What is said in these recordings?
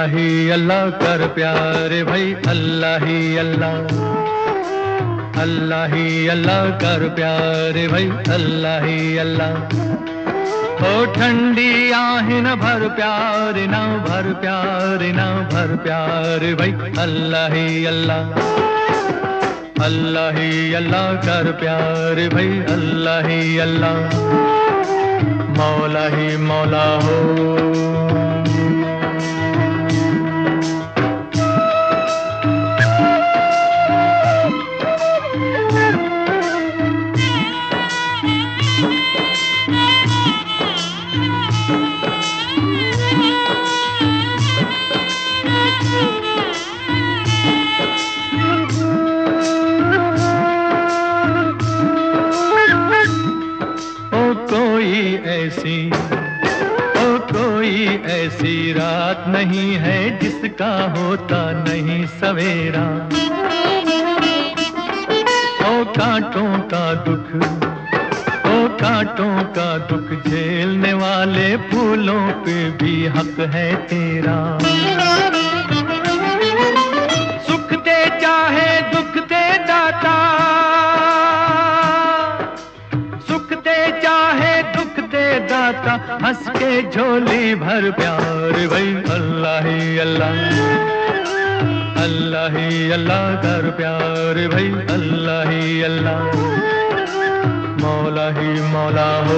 ही अल्लाह कर प्यारे भाई, अल्लाह ही अल्लाह, अल्लाह ही अल्लाह कर प्यारे भाई, अल्लाह ही अल्लाह। ओ ठंडी आहें न भर प्यारे, न भर प्यारे, न भर प्यारे भाई, अल्लाह ही अल्लाह, अल्लाह ही अल्लाह कर प्यारे भाई, अल्लाह ही अल्लाह, मौला ही मौला हो। कोई ऐसी रात नहीं है जिसका होता नहीं सवेरा। ओ कांटों का दुख, ओ कांटों का दुख झेलने वाले फूलों पे भी हक है तेरा। सुख दे चाहे दुख दे दाता, दाता हंस के झोली भर प्यार भाई, अल्लाह ही अल्लाह, अल्लाह ही अल्लाह कर प्यार भाई, अल्लाह ही अल्लाह, मौला ही मौला हो।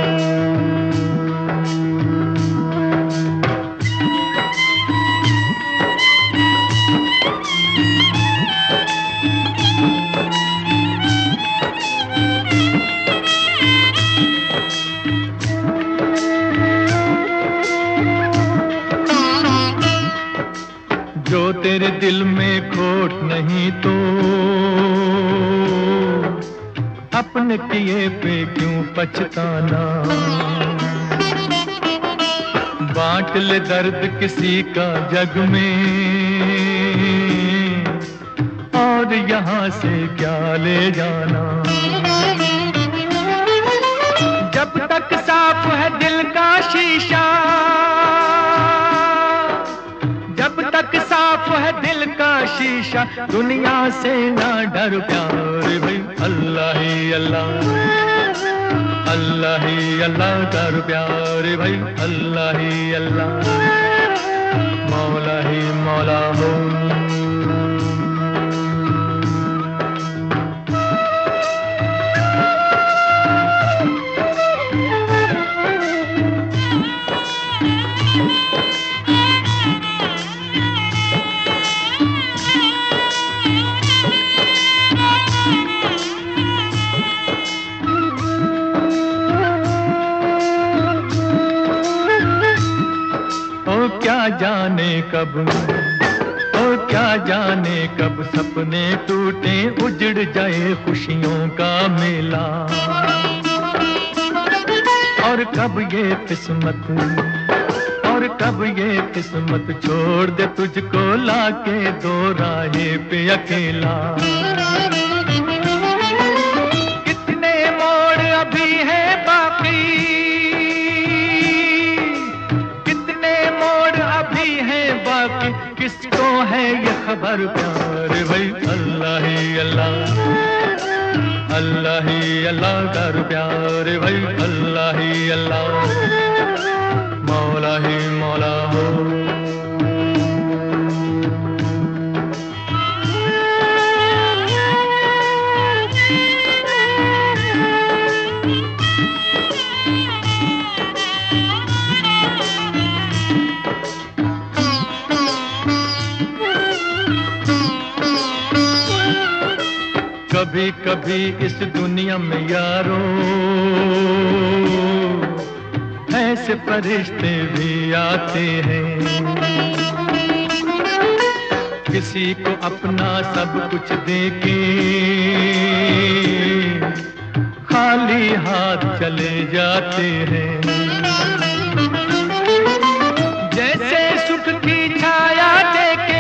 जो तेरे दिल में खोट नहीं तो अपने किए पे क्यों पछताना। बांट ले दर्द किसी का जग में और यहाँ से क्या ले जाना। जब तक साफ है दिल का शीशा, जब तक साफ है दिल का शीशा, दुनिया से ना डर प्यारे भाई, अल्लाह ही अल्लाह, अल्लाह ही अल्लाह कर प्यारे भाई, अल्लाह ही अल्लाह, मौला ही मौला हो। क्या जाने कब, और क्या जाने कब सपने टूटे, उजड़ जाए खुशियों का मेला। और कब ये किस्मत, और कब ये किस्मत छोड़ दे तुझको लाके दो राहे पे अकेला। कितने मोड़ अभी है बाकी, किसको है ये खबर प्यारे भाई, अल्लाह ही अल्लाह, अल्लाह ही अल्लाह कर प्यारे भाई, अल्लाह ही अल्लाह, मौला ही मौला हो। कभी कभी इस दुनिया में यारो ऐसे फरिश्ते भी आते हैं, किसी को अपना सब कुछ देके खाली हाथ चले जाते हैं। जैसे सुख की छाया देके,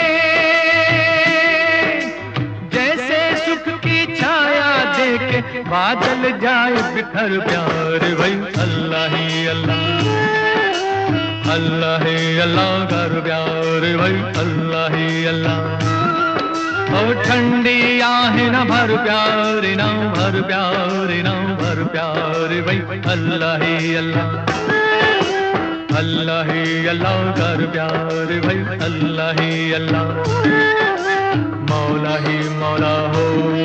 बादल जाए बिखर प्यार भाई, अल्लाह ही अल्लाह, अल्लाह ही अल्लाह कर प्यार भाई अल्लाह ही अल्लाह। ओ ठंडी आहें न भर प्यार न भर प्यार न भर प्यार भाई अल्लाह ही अल्लाह। अल्लाह ही अल्लाह कर प्यार भाई अल्लाह ही अल्लाह। मौला ही मौला हो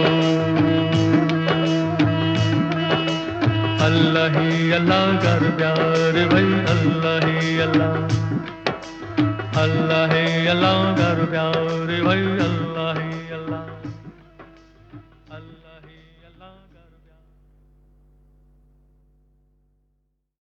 अल्लाह ही अल्लाह कर प्यार भाई अल्लाह ही अल्लाह। अल्लाह ही अल्लाह कर प्यार भाई अल्लाह ही अल्लाह।